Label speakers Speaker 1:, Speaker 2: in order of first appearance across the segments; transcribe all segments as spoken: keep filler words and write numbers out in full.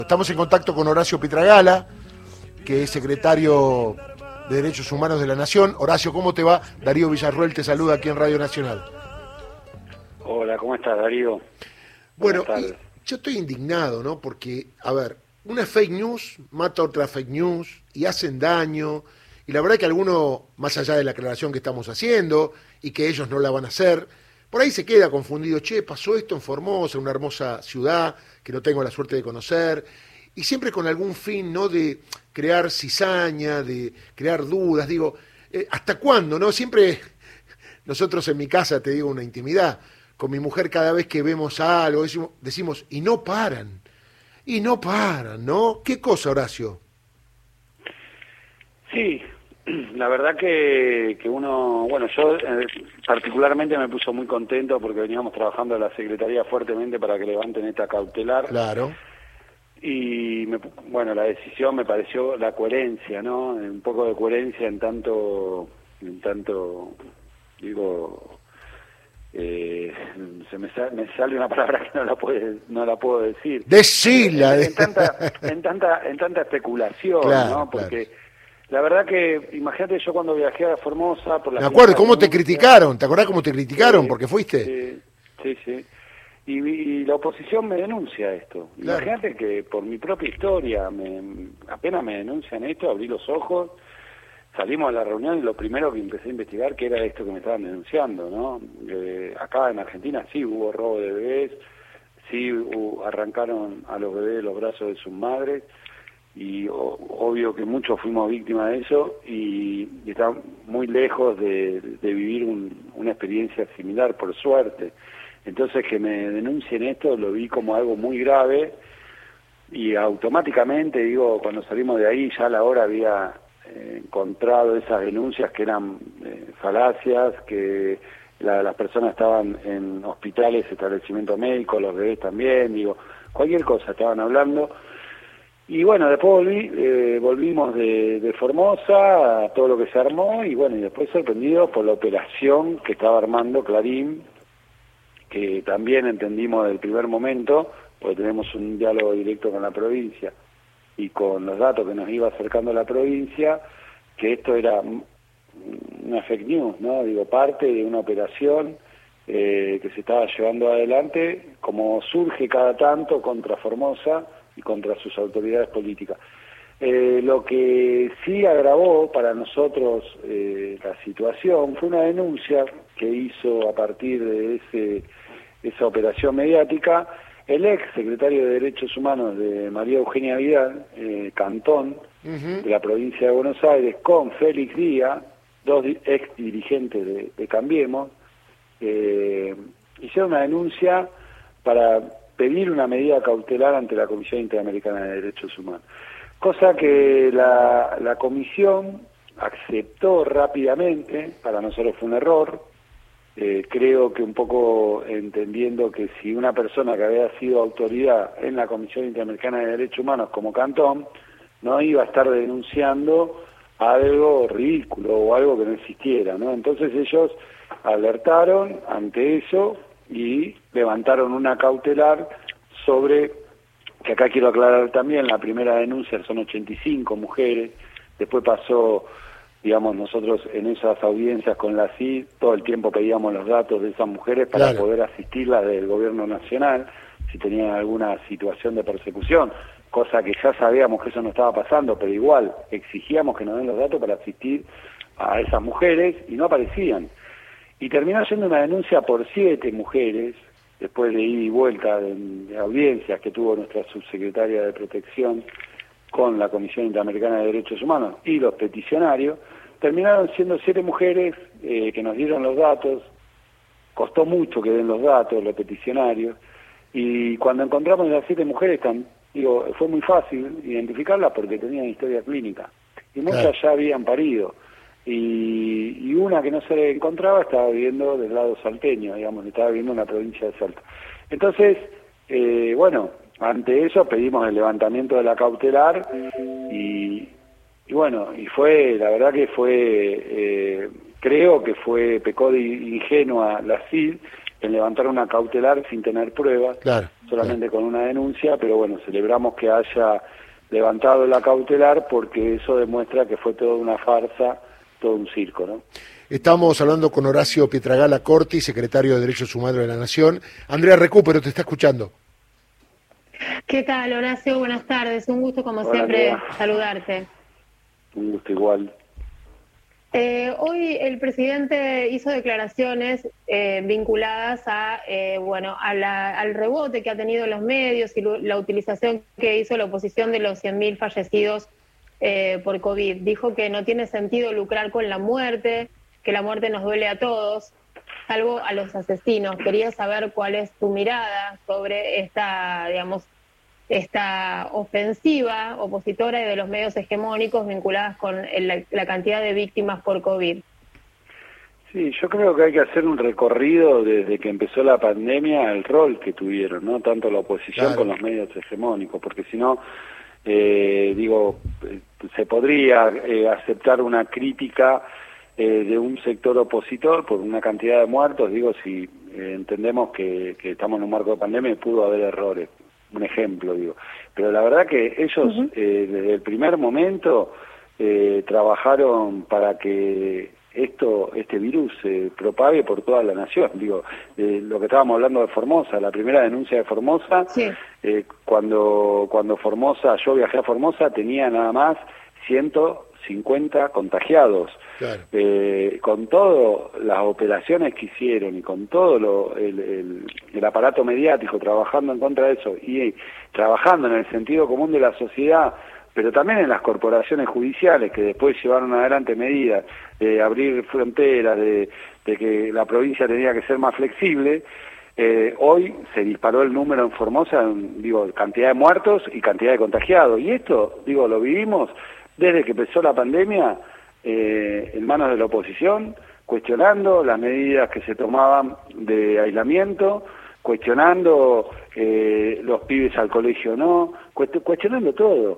Speaker 1: Estamos en contacto con Horacio Pietragala, que es secretario de Derechos Humanos de la Nación. Horacio, ¿cómo te va? Darío Villarruel te saluda aquí en Radio Nacional.
Speaker 2: Hola, ¿cómo estás, Darío?
Speaker 1: Bueno, y yo estoy indignado, ¿no? Porque, a ver, una fake news mata otra fake news y hacen daño. Y la verdad que alguno, más allá de la aclaración que estamos haciendo y que ellos no la van a hacer, por ahí se queda confundido. Che, pasó esto en Formosa, una hermosa ciudad que no tengo la suerte de conocer, y siempre con algún fin, ¿no?, de crear cizaña, de crear dudas. Digo, eh, ¿hasta cuándo, no? Siempre, nosotros en mi casa, te digo una intimidad, con mi mujer cada vez que vemos algo, decimos, decimos y no paran, y no paran, ¿no? ¿Qué cosa, Horacio?
Speaker 2: Sí, la verdad que, que uno, bueno, yo eh, particularmente me puso muy contento porque veníamos trabajando en la Secretaría fuertemente para que levanten esta cautelar.
Speaker 1: Claro.
Speaker 2: Y, me, bueno, la decisión me pareció la coherencia, ¿no? Un poco de coherencia en tanto, en tanto, digo, eh, se me, sal, me sale una palabra que no la puede, no la puedo decir.
Speaker 1: Decila.
Speaker 2: En, en tanta, en tanta, en tanta especulación,
Speaker 1: claro,
Speaker 2: ¿no? Porque
Speaker 1: claro.
Speaker 2: La verdad que, imagínate, yo cuando viajé a Formosa... por la
Speaker 1: Me acuerdo, ¿cómo te
Speaker 2: denuncia,
Speaker 1: criticaron? ¿Te acordás cómo te criticaron?
Speaker 2: Sí,
Speaker 1: porque fuiste.
Speaker 2: Sí, sí, sí. Y, y la oposición me denuncia esto.
Speaker 1: Claro.
Speaker 2: Imagínate que por mi propia historia, me, apenas me denuncian esto, abrí los ojos, salimos a la reunión y lo primero que empecé a investigar que era esto que me estaban denunciando, ¿no? Eh, acá en Argentina sí hubo robo de bebés, sí hubo, arrancaron a los bebés los brazos de sus madres, y o, obvio que muchos fuimos víctimas de eso y, y está muy lejos de, de vivir un, una experiencia similar, por suerte. Entonces que me denuncien esto lo vi como algo muy grave y automáticamente, digo, cuando salimos de ahí ya a la hora había eh, encontrado esas denuncias que eran eh, falacias, que la, las personas estaban en hospitales, establecimientos médicos, los bebés también, digo, cualquier cosa estaban hablando. Y bueno, después volví, eh, volvimos de, de Formosa a todo lo que se armó y bueno, y después sorprendido por la operación que estaba armando Clarín, que también entendimos del primer momento, porque tenemos un diálogo directo con la provincia y con los datos que nos iba acercando la provincia, que esto era una fake news, ¿no? Digo, parte de una operación eh, que se estaba llevando adelante, como surge cada tanto contra Formosa y contra sus autoridades políticas. Eh, lo que sí agravó para nosotros eh, la situación fue una denuncia que hizo a partir de ese, esa operación mediática el ex secretario de Derechos Humanos de María Eugenia Vidal, eh, Cantón, uh-huh. de la provincia de Buenos Aires, con Félix Díaz, dos ex dirigentes de, de Cambiemos, eh, hicieron una denuncia para pedir una medida cautelar ante la Comisión Interamericana de Derechos Humanos. Cosa que la, la Comisión aceptó rápidamente, para nosotros fue un error, eh, creo que un poco entendiendo que si una persona que había sido autoridad en la Comisión Interamericana de Derechos Humanos como Cantón, no iba a estar denunciando algo ridículo o algo que no existiera, ¿no? Entonces ellos alertaron ante eso y levantaron una cautelar sobre, que acá quiero aclarar también, la primera denuncia son ochenta y cinco mujeres, después pasó, digamos, nosotros en esas audiencias con la C I D, todo el tiempo pedíamos los datos de esas mujeres para
Speaker 1: claro.
Speaker 2: poder asistirlas del gobierno nacional, si tenían alguna situación de persecución, cosa que ya sabíamos que eso no estaba pasando, pero igual exigíamos que nos den los datos para asistir a esas mujeres y no aparecían. Y terminó siendo una denuncia por siete mujeres, después de ida y vuelta de, de audiencias que tuvo nuestra subsecretaria de Protección con la Comisión Interamericana de Derechos Humanos y los peticionarios, terminaron siendo siete mujeres eh, que nos dieron los datos, costó mucho que den los datos los peticionarios, y cuando encontramos las siete mujeres, tan, digo, fue muy fácil identificarlas porque tenían historia clínica, y muchas claro. ya habían parido. Y, y una que no se le encontraba estaba viviendo del lado salteño, digamos, estaba viviendo en la provincia de Salta. Entonces, eh, bueno, ante eso pedimos el levantamiento de la cautelar y, y bueno, y fue, la verdad que fue, eh, creo que fue, pecó de ingenua la C I D en levantar una cautelar sin tener pruebas
Speaker 1: claro.
Speaker 2: solamente con una denuncia, pero bueno, celebramos que haya levantado la cautelar porque eso demuestra que fue toda una farsa, todo un circo, ¿no?
Speaker 1: Estamos hablando con Horacio Pietragala Corti, secretario de Derechos Humanos de la Nación. Andrea Recupero te está escuchando.
Speaker 3: ¿Qué tal, Horacio? Buenas tardes. Un gusto, como Hola, siempre, Andrea. Saludarte.
Speaker 2: Un gusto igual.
Speaker 3: Eh, hoy el presidente hizo declaraciones eh, vinculadas a, eh, bueno, a la, al rebote que ha tenido los medios y lo, la utilización que hizo la oposición de los cien mil fallecidos eh, por COVID. Dijo que no tiene sentido lucrar con la muerte, que la muerte nos duele a todos, salvo a los asesinos. Quería saber cuál es tu mirada sobre esta, digamos, esta ofensiva opositora de los medios hegemónicos vinculadas con el, la cantidad de víctimas por COVID.
Speaker 2: Sí, yo creo que hay que hacer un recorrido desde que empezó la pandemia, el rol que tuvieron, ¿no? Tanto la oposición claro. con los medios hegemónicos, porque si no, eh, digo, se podría eh, aceptar una crítica eh, de un sector opositor por una cantidad de muertos, digo, si eh, entendemos que, que estamos en un marco de pandemia y pudo haber errores. Un ejemplo, digo. Pero la verdad que ellos, uh-huh. eh, desde el primer momento, eh, trabajaron para que esto, este virus se propague por toda la nación. Digo, eh, lo que estábamos hablando de Formosa, la primera denuncia de Formosa, sí. eh, cuando, cuando Formosa, yo viajé a Formosa, tenía nada más ciento cincuenta contagiados. Claro. Eh, con todo las operaciones que hicieron y con todo lo, el, el, el aparato mediático trabajando en contra de eso y eh, trabajando en el sentido común de la sociedad, pero también en las corporaciones judiciales que después llevaron adelante medidas de abrir fronteras, de, de que la provincia tenía que ser más flexible, eh, hoy se disparó el número en Formosa, en, digo, cantidad de muertos y cantidad de contagiados. Y esto, digo, lo vivimos desde que empezó la pandemia, eh, en manos de la oposición, cuestionando las medidas que se tomaban de aislamiento, cuestionando eh, los pibes al colegio no, cuestionando todo.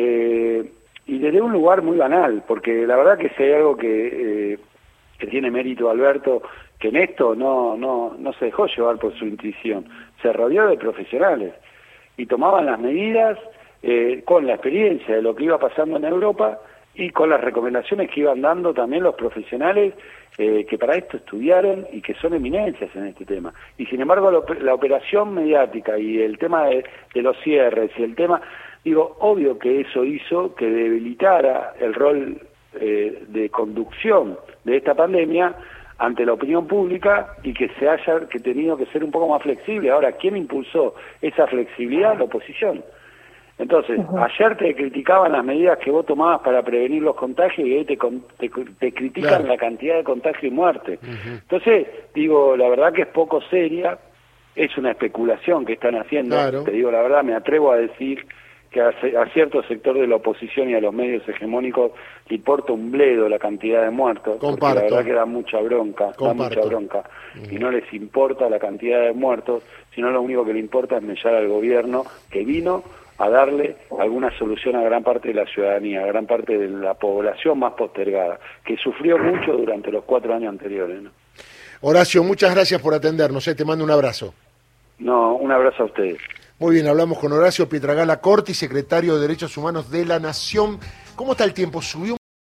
Speaker 2: Eh, y desde un lugar muy banal, porque la verdad que si hay algo que, eh, que tiene mérito Alberto, que en esto no, no, no se dejó llevar por su intuición, se rodeó de profesionales y tomaban las medidas Eh, con la experiencia de lo que iba pasando en Europa y con las recomendaciones que iban dando también los profesionales eh, que para esto estudiaron y que son eminencias en este tema. Y sin embargo lo, la operación mediática y el tema de, de los cierres y el tema, digo, obvio que eso hizo que debilitara el rol eh, de conducción de esta pandemia ante la opinión pública y que se haya que tenido que ser un poco más flexible. Ahora, ¿quién impulsó esa flexibilidad? La oposición. Entonces, uh-huh. ayer te criticaban las medidas que vos tomabas para prevenir los contagios y hoy te, te, te critican claro. la cantidad de contagios y muerte. Uh-huh. Entonces, digo, la verdad que es poco seria, es una especulación que están haciendo. Claro. Te digo la verdad, me atrevo a decir que a, a cierto sector de la oposición y a los medios hegemónicos le importa un bledo la cantidad de muertos. Comparto. Porque la verdad que da mucha bronca, Comparto. da mucha bronca. Uh-huh. Y no les importa la cantidad de muertos, sino lo único que le importa es mellar al gobierno que vino a darle alguna solución a gran parte de la ciudadanía, a gran parte de la población más postergada, que sufrió mucho durante los cuatro años anteriores, ¿no?
Speaker 1: Horacio, muchas gracias por atendernos, ¿eh? Te mando un abrazo.
Speaker 2: No, un abrazo a ustedes.
Speaker 1: Muy bien, hablamos con Horacio Pietragala Corti, secretario de Derechos Humanos de la Nación. ¿Cómo está el tiempo? ¿Subió